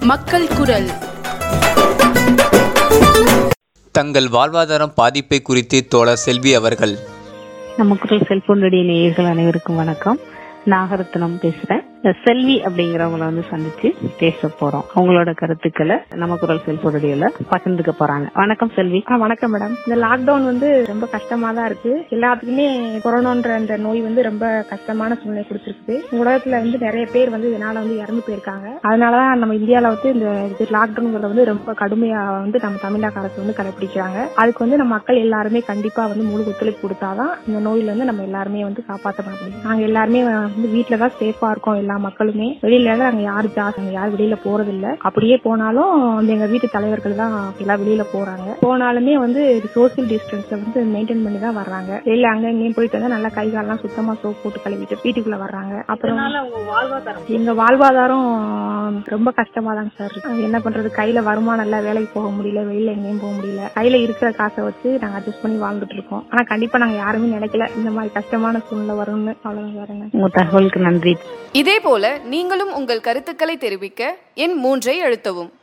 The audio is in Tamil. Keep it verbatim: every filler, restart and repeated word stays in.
மக்கள் குரல். தங்கள் வாழ்வாதாரம் பாதிப்பை குறித்து தோழர் செல்வி அவர்கள். நம்ம குரல் செல்போன் ரெடிய நேயர்கள் அனைவருக்கும் வணக்கம். நாகரத்னம் பேசுறேன். செல்வி அப்படிங்கிறவங்களை வந்து சந்திச்சு பேச போறோம். அவங்களோட கருத்துக்களை நம்ம குரல் செல்போன் ரெடியோல பகிர்ந்துக்க போறாங்க. வணக்கம் செல்வி. வணக்கம் மேடம். இந்த லாக்டவுன் வந்து ரொம்ப கஷ்டமா தான் இருக்கு. எல்லாத்துக்குமே கொரோனான்ற அந்த நோய் வந்து ரொம்ப கஷ்டமான சூழ்நிலை கொடுத்துருக்கு. உலகத்துல வந்து நிறைய பேர் வந்து இதனால வந்து இறந்து போயிருக்காங்க. அதனாலதான் நம்ம இந்தியாவில வந்து இந்த லாக்டவுன் வந்து ரொம்ப கடுமையா வந்து நம்ம தமிழக அரசு வந்து கடைபிடிக்கிறாங்க. அதுக்கு வந்து நம்ம மக்கள் எல்லாருமே கண்டிப்பா வந்து முழு ஒத்துழைப்பு கொடுத்தாதான் இந்த நோயில இருந்து நம்ம எல்லாருமே வந்து காப்பாற்ற முடியும். நாங்க எல்லாருமே வந்து வீட்டுலதான் சேஃபா இருக்கோம். எல்லா மக்களுமே வெளியில இருந்து நாங்க யாரு ஜாஸ்தி யாரும் வெளியில போறது இல்ல. அப்படியே போனாலும் எங்க வீட்டு தலைவர்கள் தான் எல்லாம் வெளியில போறாங்க. போனாலுமே வந்து சோசியல் டிஸ்டன்ஸ் வந்து மெயின்டைன் பண்ணி தான் வர்றாங்க. வெளியில அங்க எங்கேயும் போயிட்டு வந்து நல்லா கை காலெல்லாம் சுத்தமா சோப் போட்டு கழுவிட்டு வீட்டுக்குள்ள வர்றாங்க. அப்புறம் எங்க வாழ்வாதாரம் ரொம்ப கஷ்டமா தான் சார் இருக்கு. என்ன பண்றது, கையில வருமானம் இல்ல, வேலைக்கு போக முடியல, வெளியில எங்கேயும் போக முடியல. கையில இருக்கிற காசை வச்சு நாங்க அட்ஜஸ்ட் பண்ணி வாழ்ந்துட்டு இருக்கோம். ஆனா கண்டிப்பா நாங்க யாருமே நினைக்கல இந்த மாதிரி கஷ்டமான சூழ்நிலை வரும்னு. அவ்வளவு வரேங்க. உங்க தகவலுக்கு நன்றி. இதே போல நீங்களும் உங்கள் கருத்துக்களை தெரிவிக்க எண் மூன்றை அழுத்தவும்.